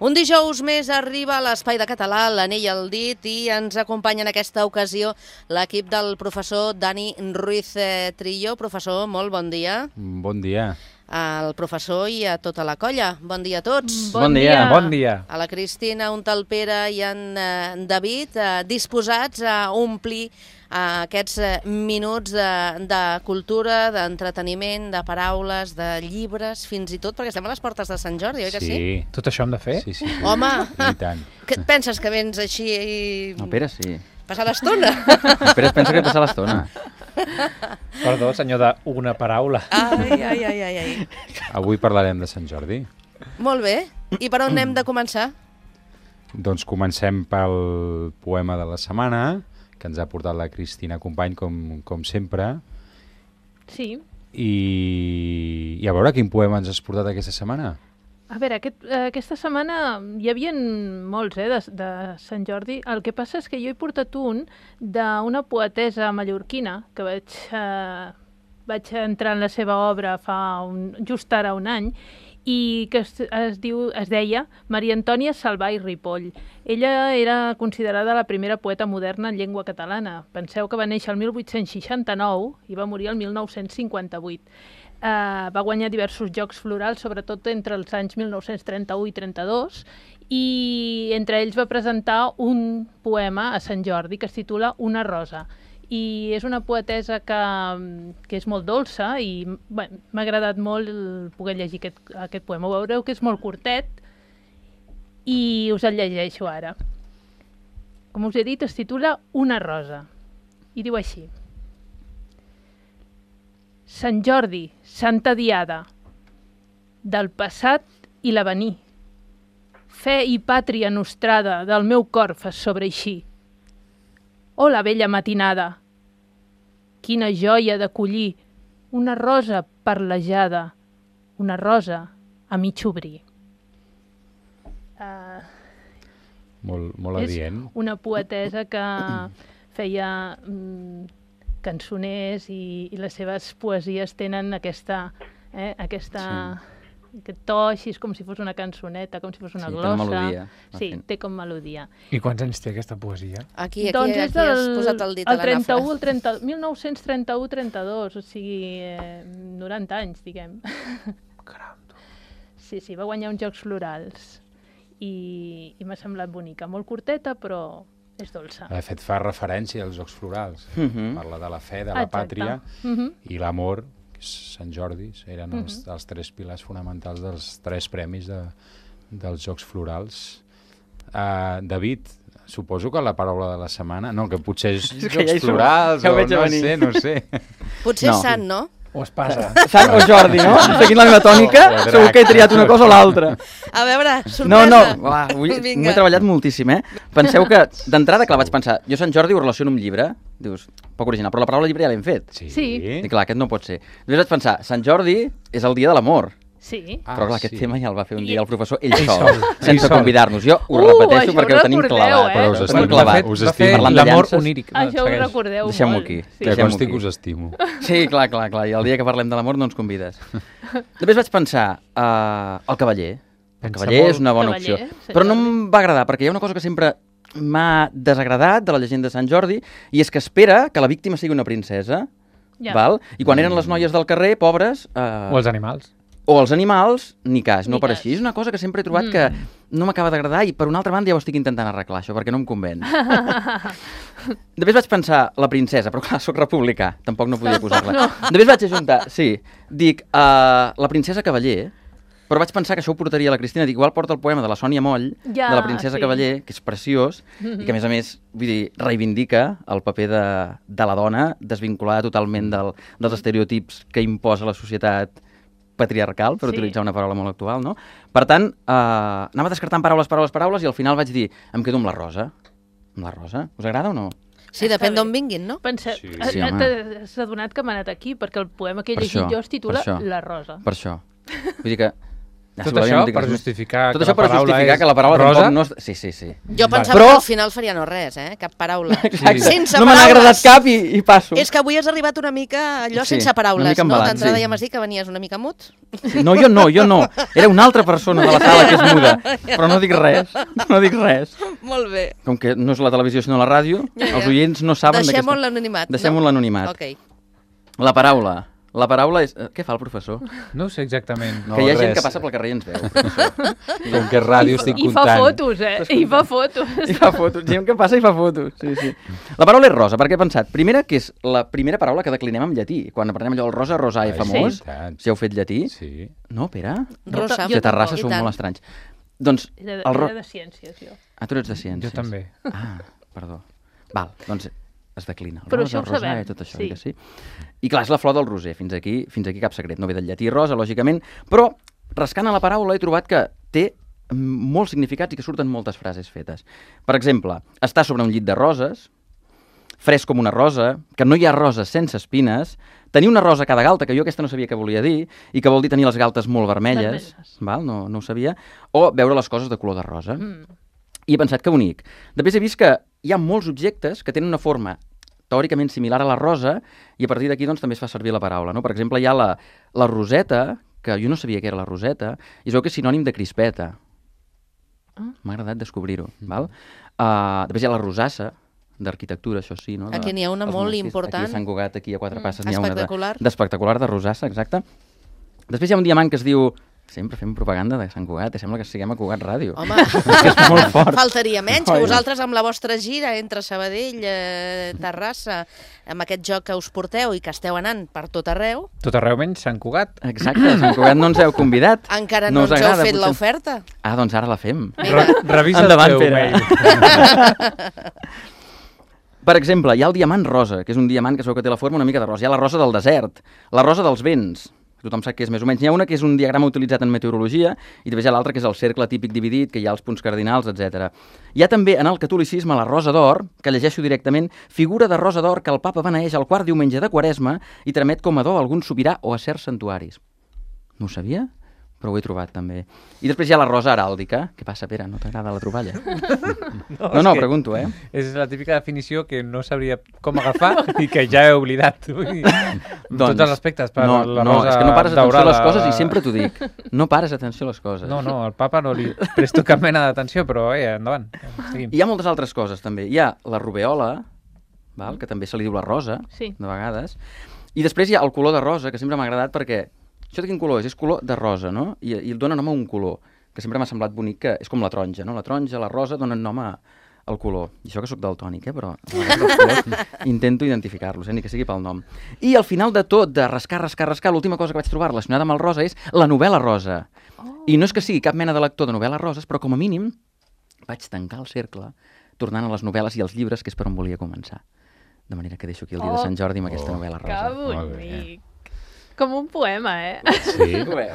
Un dijous més arriba a l'Espai de Català, l'Anell al dit, i ens acompanya en aquesta ocasió l'equip del professor Dani Ruiz Trillo. Professor, molt bon dia. Bon dia. Al professor i a tota la colla. Bon dia a tots. Bon dia. Bon dia. A la Cristina, un tal Pere i en David, disposats a omplir aquests minuts de cultura, d'entreteniment, de paraules, de llibres, fins i tot, perquè estem a les portes de Sant Jordi, oi que sí? Sí. Tot això hem de fer? Sí. Home, I tant. què et penses, que vens així i... No, Pere, sí. Passar l'estona? Pere es pensa que passa l'estona. Perdó, senyor, d'una paraula. Ai. Avui parlarem de Sant Jordi. Molt bé. I per on hem de començar? Doncs comencem pel poema de la setmana, que ens ha portat la Cristina Company, com sempre. Sí. I a veure, quin poema ens has portat aquesta setmana? A veure, aquesta setmana hi havia molts de Sant Jordi. El que passa és que jo he portat un d'una poetessa mallorquina que vaig entrar en la seva obra just ara un any, i que es deia Maria Antònia Salvà i Ripoll. Ella era considerada la primera poeta moderna en llengua catalana. Penseu que va néixer el 1869 i va morir el 1958. Va guanyar diversos jocs florals, sobretot entre els anys 1931 i 32, i entre ells va presentar un poema a Sant Jordi que es titula Una rosa. I és una poetessa que és molt dolça i m'ha agradat molt poder llegir aquest poema. Veureu que és molt curtet i us el llegeixo ara. Com us he dit, es titula Una rosa i diu així: Sant Jordi, santa diada, del passat i l'avenir, fe i pàtria nostrada del meu cor fas sobreeixir. Hola, bella matinada, quina joia d'acollir una rosa perlejada, una rosa a mig obrir. Molt adient. És una poetessa que feia cançoners i les seves poesies tenen aquest to així com si fos una cançoneta, com si fos una glossa. Té una melodia. Sí, té com melodia. I quants anys té aquesta poesia? Aquí Doncs és has posat el dit a la nafra. 1931-32, o sigui, 90 anys, diguem. Caram. Sí, va guanyar uns Jocs Florals i m'ha semblat bonica. Molt curteta, però és dolça. De fet, fa referència als Jocs Florals. Parla de la fe, de la pàtria i l'amor. Sant Jordi eren els tres pilars fonamentals dels tres premis dels Jocs Florals. David, suposo que la paraula de la setmana... No, que potser és Jocs Florals o no sé. Potser és sant, no? O espasa. Sant o Jordi, no? Seguint la meva tònica, segur que he triat una cosa o l'altra. A veure, sorpresa. No, m'ho he treballat moltíssim, Penseu que, d'entrada, clar, vaig pensar, jo Sant Jordi ho relaciono amb llibre, dius, poc original, però la paraula llibre ja l'hem fet. Sí. I clar, aquest no pot ser. Després vaig pensar, Sant Jordi és el dia de l'amor. Sí. Però clar, aquest tema ja el va fer un dia el professor ell sol, sense convidar-nos. Jo ho repeteixo perquè ho tenim clavat. Però us estimo. Va fer l'amor oníric. Això ho recordeu molt. Deixem-ho aquí. Que consti que us estimo. Sí, clar. I el dia que parlem de l'amor no ens convides. Després vaig pensar, el cavaller. El cavaller és una bona opció. Però no em va agradar, perquè hi ha una cosa que sempre m'ha desagradat de la llegenda de Sant Jordi, i és que espera que la víctima sigui una princesa. Val? I quan eren les noies del carrer, pobres... O els animals. O els animals, ni cas, no per així. És una cosa que sempre he trobat que no m'acaba d'agradar i per una altra banda ja ho estic intentant arreglar, això, perquè no em conven. Després vaig pensar la princesa, però clar, soc republicà, tampoc no podia posar-la. Després vaig ajuntar, dic, la princesa cavaller, però vaig pensar que això ho portaria a la Cristina. Dic, igual porta el poema de la Sònia Moll, de la princesa cavaller, que és preciós, i que a més, vull dir, reivindica el paper de la dona, desvinculada totalment dels estereotips que imposa la societat patriarcal, per utilitzar una paraula molt actual, no? Per tant, anava descartant paraules, i al final vaig dir, em quedo amb la rosa. Amb la rosa. Us agrada o no? Sí, depèn d'on vinguin, no? T'has adonat que m'ha anat aquí, perquè el poema que he llegit jo es titula La rosa. Per això. Vull dir que Tot això per justificar que la paraula rosa? tampoc no... Sí. Jo pensava que al final faria no res, cap paraula. Sense no me n'ha agradat cap i passo. És que avui has arribat una mica allò sense paraules, no? D'entrada ja m'has dit que venies una mica mut. No, jo no. Era una altra persona de la sala que és muda. Però no dic res. Molt bé. Com que no és la televisió sinó la ràdio, els oients no saben d'aquesta... Deixem-ho en l'anonimat. Deixem-ho en l'anonimat. Ok. La paraula és... Què fa el professor? No ho sé exactament. Que hi ha gent que passa pel carrer i ens veu, professor. Com que és ràdio estic comptant. I fa fotos, I fa fotos. Gent que passa i fa fotos, sí. La paraula és rosa, perquè he pensat, primera, que és la primera paraula que declinem en llatí. Quan aprenem allò el rosa, rosae famós, si heu fet llatí. Sí. No, Pere? Rosa. De Terrassa sou molt estranys. Doncs... Era de ciències, jo. Tu ets de ciències. Jo també. Perdó. Val, doncs es declina. Però rosa, això ho sabem. I tot això, sí. I clar, és la flor del roser. Fins aquí cap secret. No ve del llatí rosa, lògicament, però rascant a la paraula he trobat que té molts significats i que surten moltes frases fetes. Per exemple, estar sobre un llit de roses, fresc com una rosa, que no hi ha roses sense espines, tenir una rosa a cada galta, que jo aquesta no sabia què volia dir, i que vol dir tenir les galtes molt vermelles. Val? No ho sabia. O veure les coses de color de rosa. I he pensat que bonic. Després he vist que hi ha molts objectes que tenen una forma teòricament similar a la rosa i a partir d'aquí doncs, també es fa servir la paraula. No? Per exemple, hi ha la roseta, que jo no sabia què era la roseta, i es veu que és sinònim de crispeta. M'ha agradat descobrir-ho. Després hi ha la rosassa, d'arquitectura, això sí. No? Aquí n'hi ha una molt important. Aquí a Sant Cugat, aquí a Quatre Passes, n'hi ha una d'espectacular, de rosassa, exacte. Després hi ha un diamant que es diu... Sempre fem propaganda de Sant Cugat, sembla que siguem a Cugat Ràdio. Home, és molt fort. Faltaria menys, que vosaltres amb la vostra gira entre Sabadell, Terrassa, amb aquest joc que us porteu i que esteu anant per tot arreu. Tot arreu menys Sant Cugat. Exacte, Sant Cugat no ens heu convidat. Encara no ens heu fet l'oferta. Doncs ara la fem. Revisa el teu mail. Per exemple, hi ha el diamant rosa, que és un diamant que es veu que té la forma una mica de rosa. Hi ha la rosa del desert, la rosa dels vents, tothom sap que és més o menys. N'hi ha una que és un diagrama utilitzat en meteorologia i després hi ha l'altra que és el cercle típic dividit, que hi ha els punts cardinals, etc. Hi ha també en el catolicisme la rosa d'or, que llegeixo directament, figura de rosa d'or que el papa beneeix el quart diumenge de Quaresma i tramet com a do a algun sobirà o a certs santuaris. No ho sabia? Però ho he trobat també. I després hi ha la rosa heràldica. Què passa, Pere? No t'agrada la troballa? No, pregunto, És la típica definició que no sabria com agafar i que ja he oblidat. Tots els aspectes per la rosa és que no pares atenció daurada. a les coses i sempre t'ho dic. No pares atenció a les coses. No, al papa no li presto cap mena d'atenció, però endavant. Seguim. Hi ha moltes altres coses també. Hi ha la rubeola, que també se li diu la rosa, de vegades. I després hi ha el color de rosa, que sempre m'ha agradat perquè això de quin color és? És color de rosa, no? I el dona nom a un color, que sempre m'ha semblat bonic, que és com la taronja, no? La taronja, la rosa, donen nom al color. I això que sóc daltònic, però intento identificar-los, ni que sigui pel nom. I al final de tot, de rascar, l'última cosa que vaig trobar relacionada amb el rosa és la novel·la rosa. I no és que sigui cap mena de lector de novel·les roses, però com a mínim vaig tancar el cercle tornant a les novel·les i als llibres, que és per on volia començar. De manera que deixo aquí el dia de Sant Jordi amb aquesta novel·la rosa. Que bonic! Com un poema, Sí.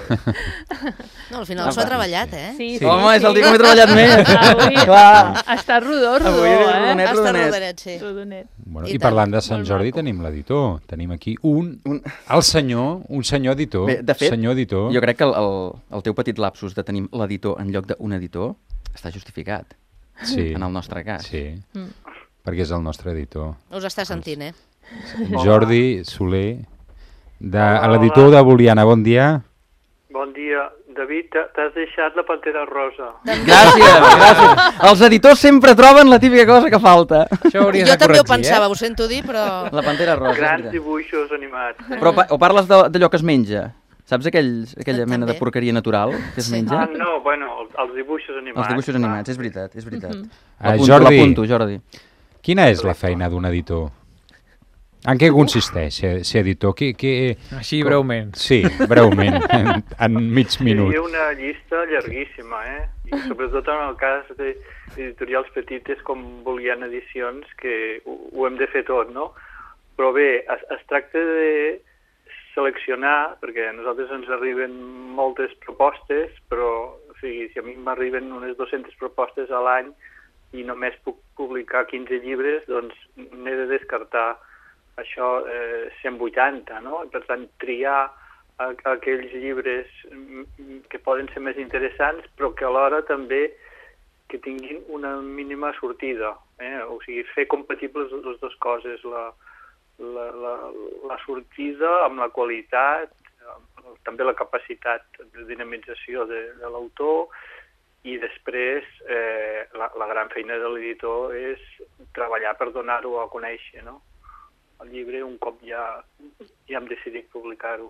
No, al final s'ho ha treballat, Sí. Home, és el dia que m'he treballat més. Avui està rodó, Està rodonet, sí. Bueno, I parlant de Sant Jordi tenim l'editor. Tenim aquí un senyor editor. Bé, de fet, senyor editor. Jo crec que el teu petit lapsus de tenir l'editor en lloc d'un editor està justificat. Sí. En el nostre cas. Sí, perquè és el nostre editor. Us està sentint, Jordi Soler, l'editor de Boliana. Bon dia. Bon dia. David, t'has deixat la pantera rosa. Gràcies. Els editors sempre troben la típica cosa que falta. Jo també ho pensava, ho sento dir, però... La pantera rosa. Grans dibuixos animats. Però o parles d'allò que es menja? Saps aquella mena de porqueria natural que es menja? No, bueno, els dibuixos animats. Els dibuixos animats, és veritat. Jordi, quina és la feina d'un editor? En què consisteix ser editor? Així breument. Sí, breument, en mig minut. Hi ha una llista llarguíssima, I sobretot en el cas d'editorials petites com Boliana Edicions, que ho hem de fer tot, no? Però bé, es tracta de seleccionar, perquè a nosaltres ens arriben moltes propostes, però si a mi m'arriben unes 200 propostes a l'any i només puc publicar 15 llibres, doncs n'he de descartar això 180, no? I per tant, triar aquells llibres que poden ser més interessants, però que alhora també que tinguin una mínima sortida. O sigui, fer compatibles les dues coses, la sortida amb la qualitat, també la capacitat de dinamització de l'autor, i després la gran feina de l'editor és treballar per donar-ho a conèixer, no? El llibre un cop ja hem decidit publicar-ho.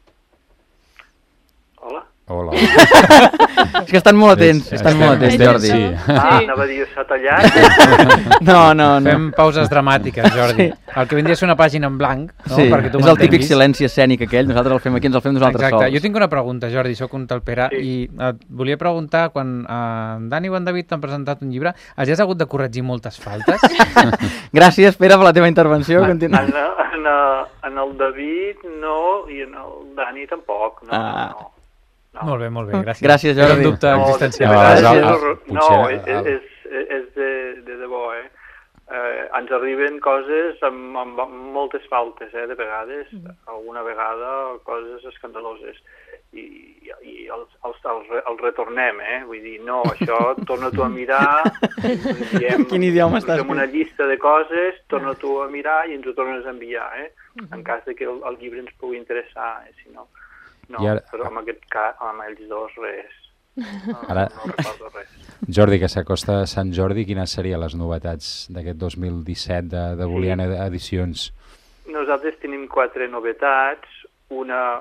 Hola? Hola. És que estan molt atents, Jordi. Sí. Anava a dir, s'ha tallat? No. Fem pauses dramàtiques, Jordi. El que vindria és una pàgina en blanc, no? Sí, Perquè tu és el típic m'entenguis. silenci escènic aquell, nosaltres el fem aquí, ens el fem nosaltres Exacte. sols. Jo tinc una pregunta, Jordi, sóc un talpera, Sí. i et volia preguntar, quan en Dani o en David t'han presentat un llibre, has hagut de corregir moltes faltes? Gràcies, Pere, per la teva intervenció. Continua. En el David no, i en el Dani tampoc. No. Molt bé, gràcies. Gràcies, Era un Jordi. dubte existencial. No, és de debò, ens arriben coses amb moltes faltes, de vegades, alguna vegada coses escandaloses, i els retornem, vull dir, no, això torna-t'ho a mirar, Quin idioma estàs fem una llista de coses, torna-t'ho a mirar i ens ho tornes a enviar, en cas de que el llibre ens pugui interessar, si no. No, però en aquest cas, amb ells dos, res. No recordo res. Jordi, que s'acosta a Sant Jordi, quines serien les novetats d'aquest 2017 de Booleana Edicions? Nosaltres tenim 4 novetats, una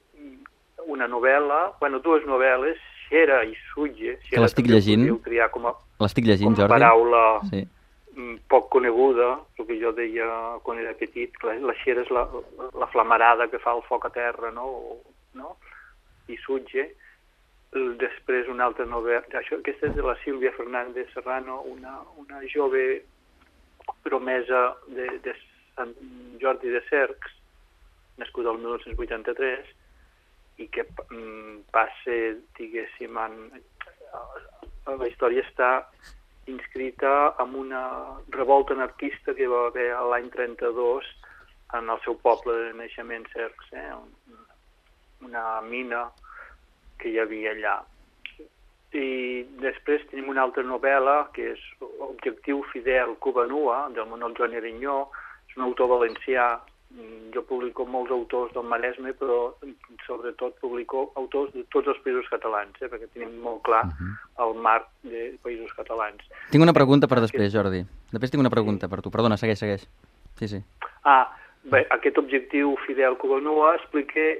novel·la, dues novel·les, Xera i Sutge. Que l'estic llegint. L'estic llegint, Jordi. Com a paraula sí. Poc coneguda, el que jo deia quan era petit, la Xera és la flamarada que fa el foc a terra, no? I Sutge. Després una altra novel·la, aquesta és de la Sílvia Fernández Serrano, una jove promesa de Sant Jordi de Cercs, nascuda el 1983, i que passa, diguéssim, la història està inscrita en una revolta anarquista que va haver l'any 32 en el seu poble de naixement, Cercs, una mina que hi havia allà. I després tenim una altra novel·la que és Objectiu Fidel Cuba Nua, del Manuel Joan Erinyó. És un autor valencià. Jo publico molts autors del Maresme, però sobretot publico autors de tots els països catalans, perquè tenim molt clar el marc de països catalans. Tinc una pregunta per després, Jordi. Després tinc una pregunta per tu. Perdona, segueix. Sí. Bé, aquest Objectiu Fidel Cuba Nua explica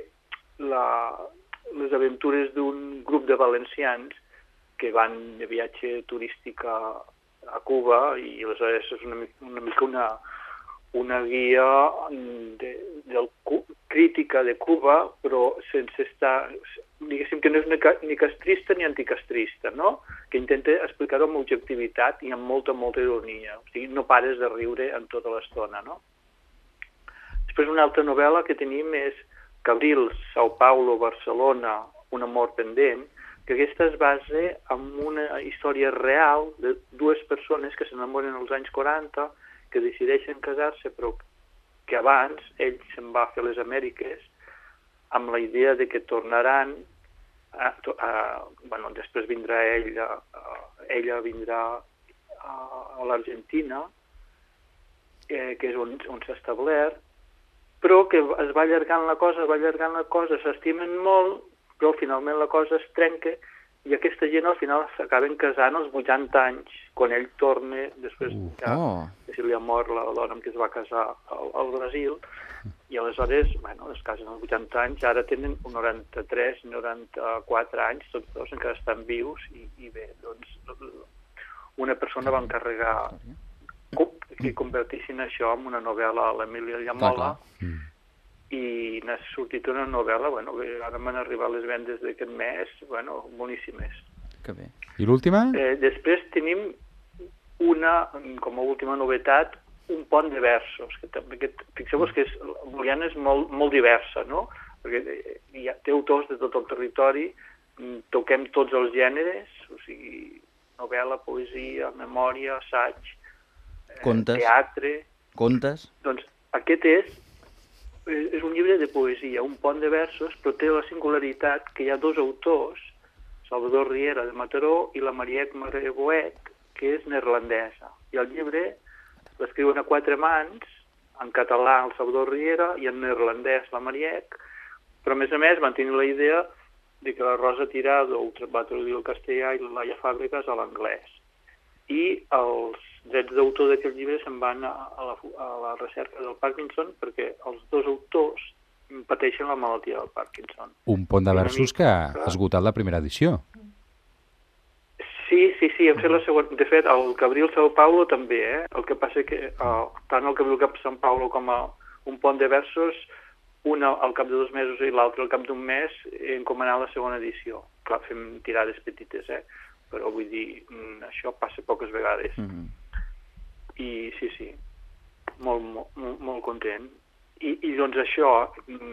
les aventures d'un grup de valencians que van de viatge turístic a Cuba, i aleshores és una mica una guia crítica de Cuba, però sense estar, diguéssim que no és ni castrista ni anticastrista, no? Que intenta explicar-ho amb objectivitat i amb molta ironia. O sigui, no pares de riure en tota l'estona, no? Després una altra novel·la que tenim és Cabrils, Sao Paulo, Barcelona, un amor pendent, que aquesta es basa en una història real de dues persones que s'enamoren als anys 40, que decideixen casar-se, però que abans ell se'n va fer les Amèriques amb la idea de que tornaran, després vindrà ella vindrà a l'Argentina, que és on s'ha establert, però que es va allargant la cosa, s'estimen molt, però finalment la cosa es trenca i aquesta gent al final s'acaben casant als 80 anys, quan ell torna, després que se li ha mort la dona amb qui es va casar al Brasil, i aleshores, es casen als 80 anys, ara tenen 93, 94 anys, tots dos encara estan vius, i bé, doncs una persona va encarregar que convertissin això en una novel·la a l'Emília Llamola, i n'ha sortit una novel·la, que ara m'han arribat les vendes d'aquest mes, boníssimes. Que bé. I l'última? Després tenim com a última novetat, un pont de versos, que fixeu-vos que Booleana és molt diversa, no? Perquè té autors de tot el territori, toquem tots els gèneres, o sigui, novel·la, poesia, memòria, assaig, contes. Teatre... Contes. Doncs aquest és és un llibre de poesia, un pont de versos, però té la singularitat que hi ha dos autors, Salvador Riera de Mataró i la Mariette Mareboet, que és neerlandesa. I el llibre l'escriuen a 4 mans, en català el Salvador Riera i en neerlandès la Mariette, però a més van tenir la idea de que la Rosa Tirado va traduir al castellà i la Laia Fàbregas a l'anglès. I els drets d'autor d'aquest llibre se'n van a la recerca del Parkinson perquè els dos autors pateixen la malaltia del Parkinson. Un pont de versos que ha esgotat la primera edició. Sí, hem fet la segona. De fet, el Cabril São Paulo també, El que passa que tant el Cabril Cap São Paulo com un pont de versos, un al cap de 2 mesos i l'altre al cap d'un mes, encomanant la segona edició. Clar, fem tirades petites, però vull dir, això passa poques vegades. I sí, molt content. I doncs això,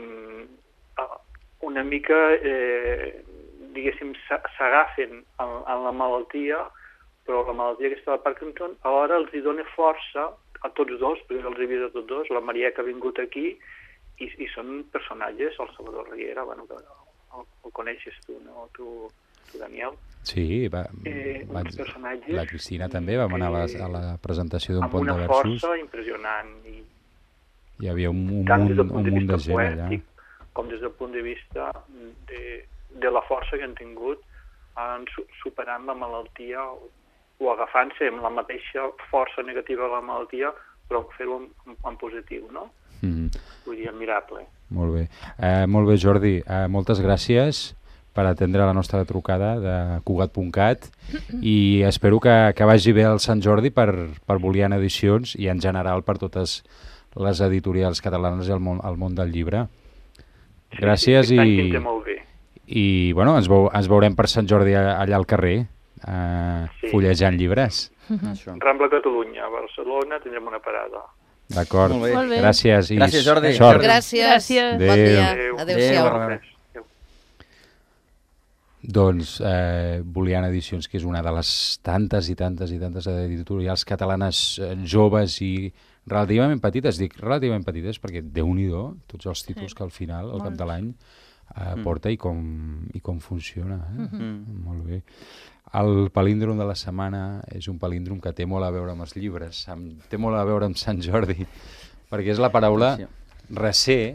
una mica, diguéssim, s'agafen en la malaltia, però la malaltia aquesta de Parkinson alhora els hi dona força a tots dos, perquè els he vist a tots dos, la Maria que ha vingut aquí, i són personatges, el Salvador Riera, bueno, el coneixes tu, no? Tu Daniel? Sí, la Cristina també va anar a la presentació d'un pont de versos. Amb una força impressionant. Hi havia un munt de gent allà. Com des del punt de vista de la força que han tingut superant la malaltia o agafant-se amb la mateixa força negativa de la malaltia, però fer-ho en positiu, no? Vull dir, admirable. Molt bé, Jordi. Moltes gràcies per atendre la nostra trucada de Cugat.cat i espero que vagi bé el Sant Jordi per Boliana Edicions i en general per totes les editorials catalanes i el món del llibre. Gràcies i bueno, ens veurem per Sant Jordi allà al carrer fullejant llibres. Rambla Catalunya, a Barcelona, tindrem una parada. D'acord, gràcies. Gràcies, Jordi. Gràcies. Bon dia. Adéu-siau. Doncs Boliana Edicions, que és una de les tantes i tantes editorials catalanes joves i relativament petites, dic relativament petites perquè Déu-n'hi-do tots els títols que al final, al cap de l'any, porta i com funciona. Molt bé. El palíndrom de la setmana és un palíndrom que té molt a veure amb els llibres, té molt a veure amb Sant Jordi, perquè és la paraula recer,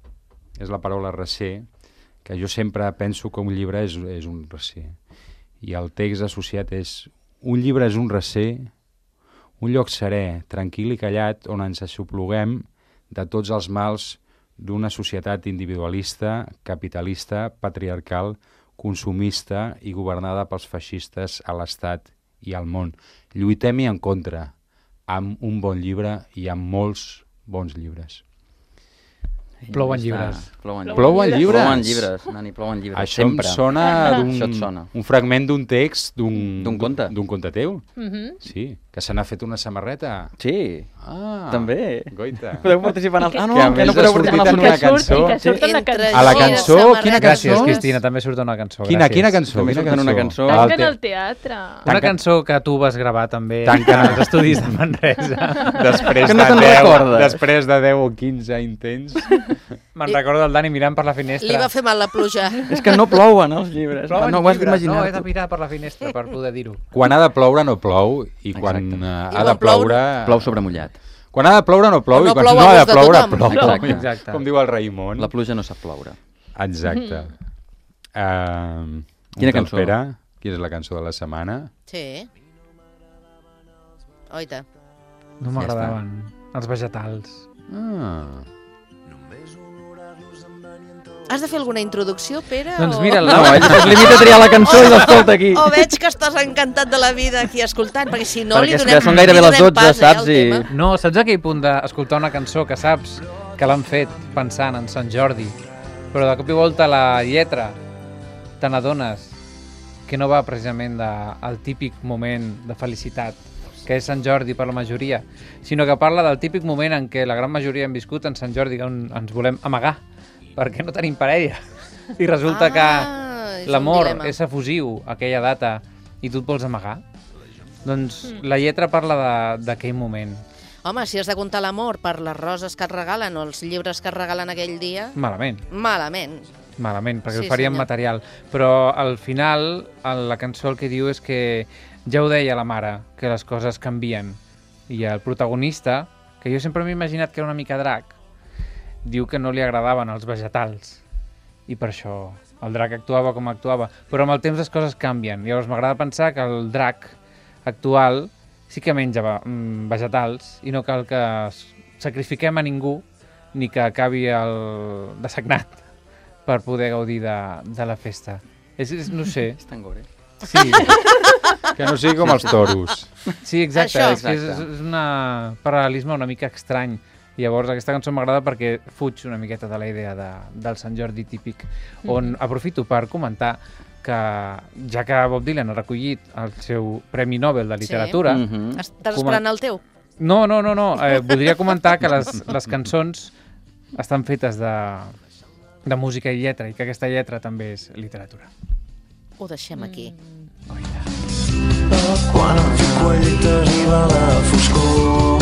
que jo sempre penso que un llibre és un recer. I el text associat és: un llibre és un recer, un lloc serè, tranquil i callat, on ens aixopluguem de tots els mals d'una societat individualista, capitalista, patriarcal, consumista i governada pels feixistes a l'Estat i al món. Lluitem-hi en contra, amb un bon llibre i amb molts bons llibres. Plouen llibres. Plouen llibres, Nani, plouen llibres. Això em sona un fragment d'un text d'un conte teu? Sí, que se n'ha fet una samarreta. Sí, també. Goita. Podeu participar en el... Que a més ha sortit en una cançó. A la cançó? Quina cançó? Gràcies, Cristina, també surt una cançó. Quina cançó? Tanquen el teatre. Una cançó que tu vas gravar també als estudis de Manresa. Després de 10 o 15 intents. Me'n recordo el Dani mirant per la finestra. Li va fer mal la pluja. És que no plouen els llibres. No ho has d'imaginar. No, he de mirar per la finestra per poder dir-ho. Quan ha de ploure no plou i quan ha de ploure... Plou sobre mullat. Quan ha de ploure no plou i quan no ha de ploure plou. Exacte. Com diu el Raimon. La pluja no sap ploure. Exacte. Quina cançó? Quina és la cançó de la setmana? Sí. Oita. No m'agradaven els vegetals. Has de fer alguna introducció, Pere? Doncs mira, no, ell es limita a triar la cançó i l'escolta aquí. O veig que estàs encantat de la vida aquí escoltant, perquè si no li donem... Perquè són gairebé les 12, saps? No, saps aquell punt d'escoltar una cançó que saps que l'han fet pensant en Sant Jordi, però de cop i volta la lletra te n'adones que no va precisament del típic moment de felicitat que és Sant Jordi per la majoria, sinó que parla del típic moment en què la gran majoria hem viscut en Sant Jordi, on ens volem amagar, perquè no tenim parella. I resulta que l'amor és efusiu aquella data i tu et vols amagar. Doncs la lletra parla d'aquell moment. Home, si has de comptar l'amor per les roses que et regalen o els llibres que et regalen aquell dia, Malament, perquè Sí, ho faríem senyor. material. Però al final, la cançó el que diu és que ja ho deia la mare, que les coses canvien. I el protagonista, que jo sempre m'he imaginat que era una mica drac, diu que no li agradaven els vegetals. I per això el drac actuava com actuava. Però amb el temps les coses canvien. Llavors m'agrada pensar que el drac actual sí que menja vegetals i no cal que sacrifiquem a ningú ni que acabi dessagnat per poder gaudir de la festa. No sé. És tan gore. Sí, Que no sigui com els toros. sí, exacte. Això. És que és un paral·lelisme una mica estrany. Llavors aquesta cançó m'agrada perquè fuig una miqueta de la idea del Sant Jordi típic, on aprofito per comentar que ja que Bob Dylan ha recollit el seu Premi Nobel de Literatura... Estàs esperant el teu? No. Voldria comentar que les cançons estan fetes de música i lletra i que aquesta lletra també és literatura. Ho deixem aquí. Quan el cuell t'arriba la foscor,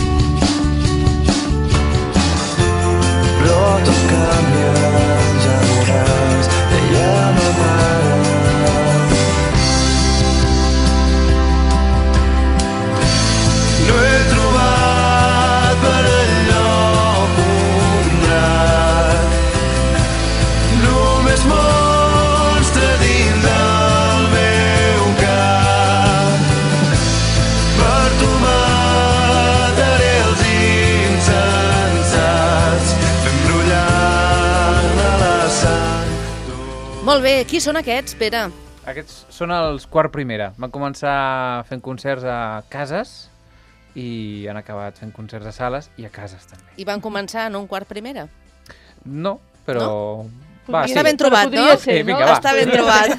però tot canvia, ja veuràs, deia ma mare. No he trobat per enlloc un drac, només monstre dins del meu cap. Per tu mataré els insensats, fent brollar la sang. Molt bé, qui són aquests, Pere? Aquests són els Quart Primera. Van començar fent concerts a cases i han acabat fent concerts a sales i a cases també. I van començar en un quart primera? No, però... Va, Està ben trobat, no? Podria ser, Sí, vinga, va. Està ben trobat.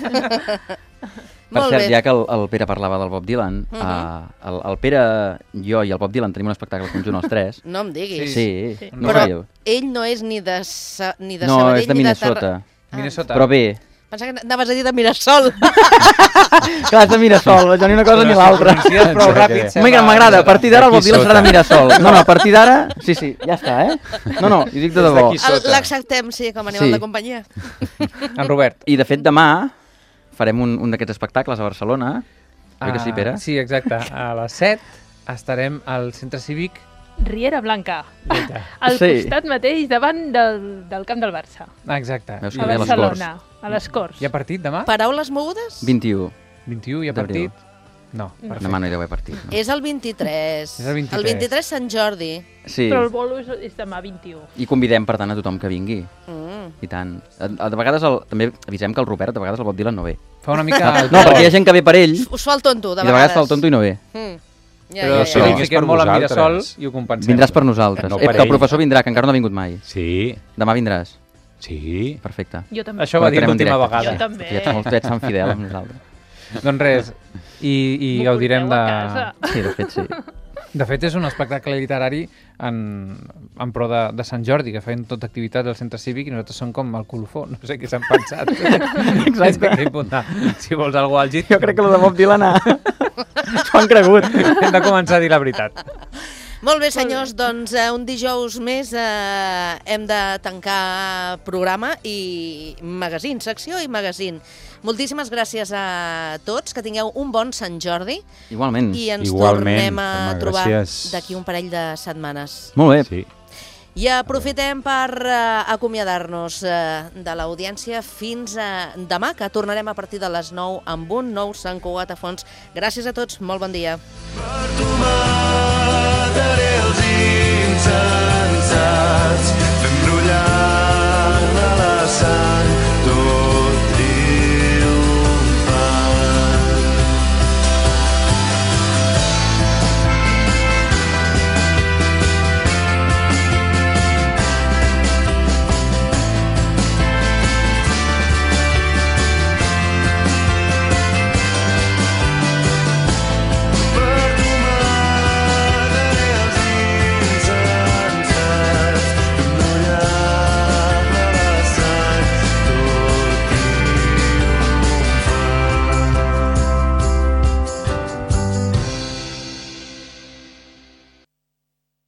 Per Molt cert, bé. ja que el Pere parlava del Bob Dylan, el Pere, jo i el Bob Dylan tenim un espectacle conjunt els tres. No em diguis. Sí, no Però veieu? ell no és ni de Sabadell No, és de ni Minnesota. Minnesota. Però bé, Pensava que anaves a dir de Mirasol. clar, és de Mirasol, jo ni una cosa ni l'altra. Pronuncies prou ràpid. M'agrada, a partir d'ara el Bob D'aquí Dylan serà de sota. Mirasol. No, a partir d'ara, sí, ja està, No, ho dic de debò. d'aquí sota. L'acceptem, sí, com a animal Sí. de companyia. En Robert. I de fet demà farem un d'aquests espectacles a Barcelona. Oi que sí, Pere? Sí, exacte. A les 7 estarem al Centre Cívic. Riera Blanca, Exacte. al Sí. costat mateix, davant del camp del Barça, Exacte. Veus a que bé, a les Barcelona, a les Corts. Hi ha partit demà? Paraules mogudes? 21. 21 hi ha D'abril. partit? No, perfecte. Demà no hi deu haver partit. No? És el 23. És el 23. El 23 Sant Jordi. Sí, Però el bolo és demà 21. i convidem, per tant, a tothom que vingui. I tant. De vegades, també avisem que el Robert, de vegades el Bob Dylan no ve. Fa una mica... No, perquè hi ha gent que ve per ell, Us fa el tonto, de i de vegades fa el tonto i no ve. Ja, Però ja, si ja. li és fiquem per molt a Mirasol vosaltres. i ho compensem. Vindràs per nosaltres. No per Que el ell. professor vindrà, que encara no ha vingut mai. Sí, Demà vindràs. sí. Perfecte. Jo també. Això va dir Connectarem en l'última directe. vegada. Jo també. Ja ets Sant Fidel amb nosaltres. Doncs res, i M'ho gaudirem porteu de... a casa. Sí, de fet, sí. De fet, és un espectacle literari en pro de Sant Jordi, que feien tota activitat al centre cívic i nosaltres som com el colofó, no sé què s'han pensat. Exacte. Si vols alguna cosa àlgid, Jo crec que el de Bob Dylan s'ho han cregut. hem de començar a dir la veritat. Molt bé, senyors, doncs un dijous més hem de tancar programa i magazín, secció i magazín. Moltíssimes gràcies a tots, que tingueu un bon Sant Jordi Igualment. i ens Igualment, tornem a home, trobar gràcies. d'aquí un parell de setmanes. Molt bé. Sí. I aprofitem per acomiadar-nos de l'audiència fins demà, que tornarem a partir de les 9 amb un nou Sant Cugat a fons. Gràcies a tots, molt bon dia. Per tu mataré els insensats,